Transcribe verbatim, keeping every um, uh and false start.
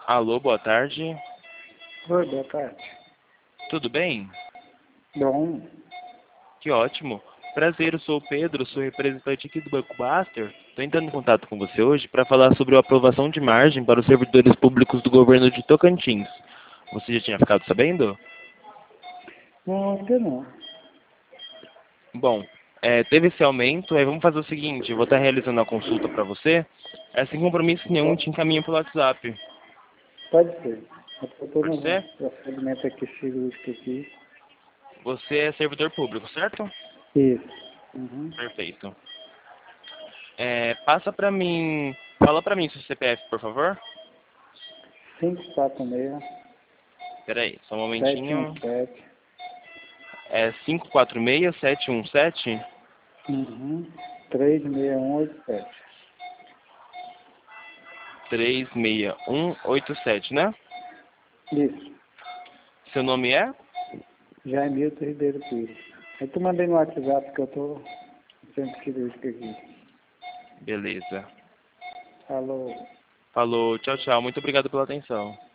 Alô, boa tarde. Oi, boa tarde. Tudo bem? Bom, Que ótimo. Prazer, eu sou o Pedro, sou representante aqui do Banco Master. Estou entrando em contato com você hoje para falar sobre a aprovação de margem para os servidores públicos do governo de Tocantins. Você já tinha ficado sabendo? não, ainda não. Bom, é, teve esse aumento, aí vamos fazer o seguinte, eu vou estar realizando a consulta para você, é, sem compromisso nenhum, te encaminho pelo WhatsApp. Pode ser. Eu estou Pode no ser? procedimento aqui cirúrgico aqui. Você é servidor público, certo? Isso. Uhum. Perfeito. É, passa para mim, fala para mim seu C P F, por favor. cinco quatro seis, Peraí, só um sete um momentinho. sete. É cinco quatro seis, sete um sete, Uhum. três seis um oito sete. três seis um oito sete, né? Isso. Seu nome é? Jaimilton Ribeiro Pires. Aí tu mandei no WhatsApp que eu estou no centro cirúrgico aqui. Beleza. Falou. Falou, tchau, tchau. Muito obrigado pela atenção.